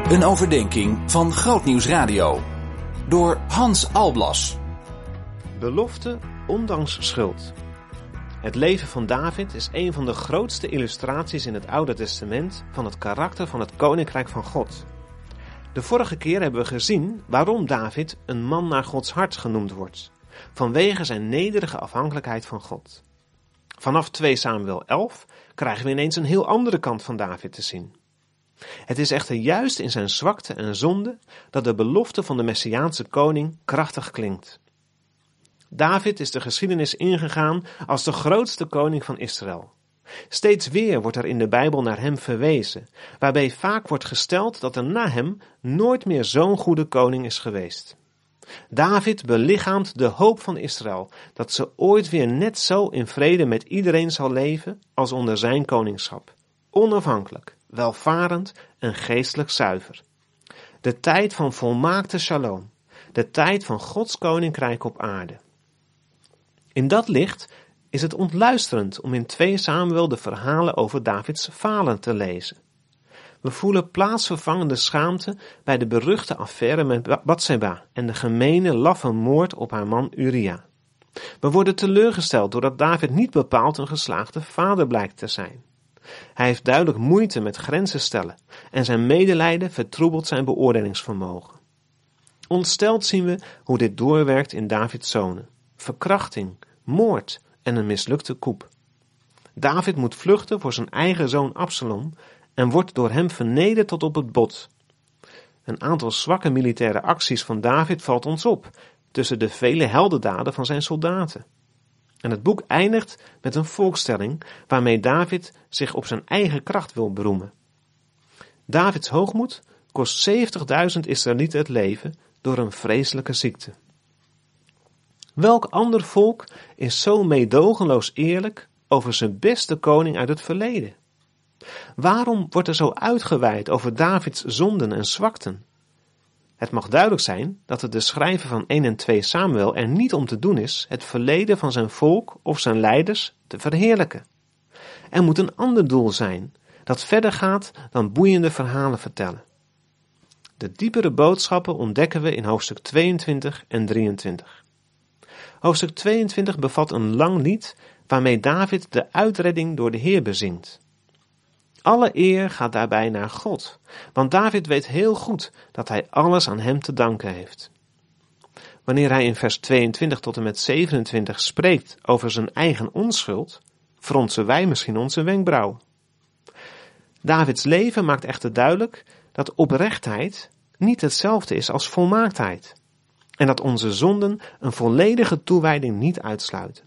Een overdenking van Grootnieuws Radio. Door Hans Alblas. Belofte ondanks schuld. Het leven van David is een van de grootste illustraties in het Oude Testament van het karakter van het Koninkrijk van God. De vorige keer hebben we gezien waarom David een man naar Gods hart genoemd wordt, vanwege zijn nederige afhankelijkheid van God. Vanaf 2 Samuel 11 krijgen we ineens een heel andere kant van David te zien. Het is echter juist in zijn zwakte en zonde dat de belofte van de Messiaanse koning krachtig klinkt. David is de geschiedenis ingegaan als de grootste koning van Israël. Steeds weer wordt er in de Bijbel naar hem verwezen, waarbij vaak wordt gesteld dat er na hem nooit meer zo'n goede koning is geweest. David belichaamt de hoop van Israël, dat ze ooit weer net zo in vrede met iedereen zal leven als onder zijn koningschap. Onafhankelijk, welvarend en geestelijk zuiver. De tijd van volmaakte shalom, de tijd van Gods koninkrijk op aarde. In dat licht is het ontluisterend om in 2 Samuel de verhalen over Davids falen te lezen. We voelen plaatsvervangende schaamte bij de beruchte affaire met Batseba en de gemene, laffe moord op haar man Uria. We worden teleurgesteld doordat David niet bepaald een geslaagde vader blijkt te zijn. Hij heeft duidelijk moeite met grenzen stellen en zijn medelijden vertroebelt zijn beoordelingsvermogen. Ontsteld zien we hoe dit doorwerkt in Davids zonen. Verkrachting, moord en een mislukte coup. David moet vluchten voor zijn eigen zoon Absalom en wordt door hem vernederd tot op het bot. Een aantal zwakke militaire acties van David valt ons op, tussen de vele heldendaden van zijn soldaten. En het boek eindigt met een volkstelling waarmee David zich op zijn eigen kracht wil beroemen. Davids hoogmoed kost 70.000 Israëlieten het leven door een vreselijke ziekte. Welk ander volk is zo meedogenloos eerlijk over zijn beste koning uit het verleden? Waarom wordt er zo uitgeweid over Davids zonden en zwakten? Het mag duidelijk zijn dat het de schrijver van 1 en 2 Samuel er niet om te doen is het verleden van zijn volk of zijn leiders te verheerlijken. Er moet een ander doel zijn dat verder gaat dan boeiende verhalen vertellen. De diepere boodschappen ontdekken we in hoofdstuk 22 en 23. Hoofdstuk 22 bevat een lang lied waarmee David de uitredding door de Heer bezingt. Alle eer gaat daarbij naar God, want David weet heel goed dat hij alles aan hem te danken heeft. Wanneer hij in vers 22 tot en met 27 spreekt over zijn eigen onschuld, fronsen wij misschien onze wenkbrauwen. Davids leven maakt echter duidelijk dat oprechtheid niet hetzelfde is als volmaaktheid en dat onze zonden een volledige toewijding niet uitsluiten.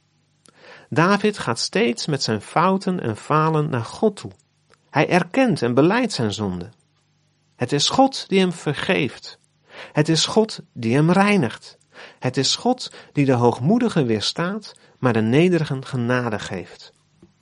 David gaat steeds met zijn fouten en falen naar God toe. Hij erkent en belijdt zijn zonde. Het is God die hem vergeeft. Het is God die hem reinigt. Het is God die de hoogmoedigen weerstaat, maar de nederigen genade geeft.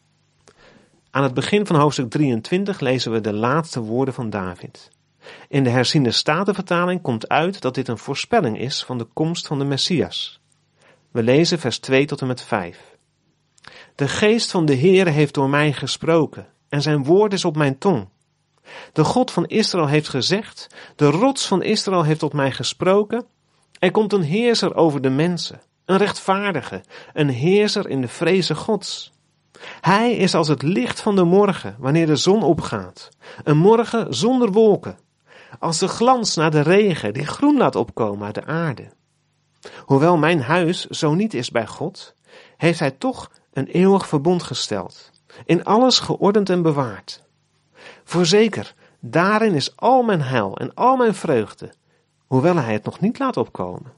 Aan het begin van hoofdstuk 23 lezen we de laatste woorden van David. In de herziende statenvertaling komt uit dat dit een voorspelling is van de komst van de Messias. We lezen vers 2 tot en met 5. De geest van de Heere heeft door mij gesproken en zijn woord is op mijn tong. De God van Israël heeft gezegd, de rots van Israël heeft tot mij gesproken. Er komt een heerser over de mensen, een rechtvaardige, een heerser in de vreze Gods. Hij is als het licht van de morgen, wanneer de zon opgaat. Een morgen zonder wolken. Als de glans na de regen die groen laat opkomen uit de aarde. Hoewel mijn huis zo niet is bij God, heeft hij toch een eeuwig verbond gesteld. In alles geordend en bewaard. Voorzeker, daarin is al mijn heil en al mijn vreugde, hoewel hij het nog niet laat opkomen.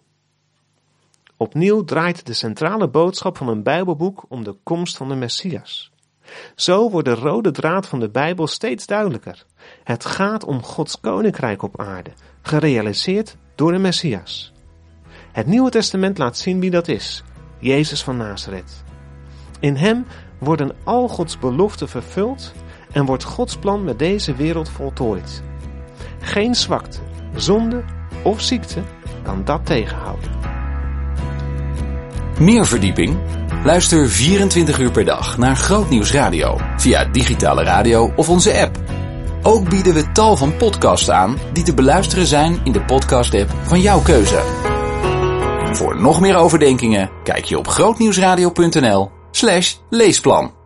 Opnieuw draait de centrale boodschap van een Bijbelboek om de komst van de Messias. Zo wordt de rode draad van de Bijbel steeds duidelijker. Het gaat om Gods koninkrijk op aarde, gerealiseerd door de Messias. Het Nieuwe Testament laat zien wie dat is, Jezus van Nazareth. In hem worden al Gods beloften vervuld en wordt Gods plan met deze wereld voltooid. Geen zwakte, zonde of ziekte kan dat tegenhouden. Meer verdieping? Luister 24 uur per dag naar Grootnieuws Radio via digitale radio of onze app. Ook bieden we tal van podcasts aan die te beluisteren zijn in de podcast-app van jouw keuze. Voor nog meer overdenkingen kijk je op grootnieuwsradio.nl/leesplan.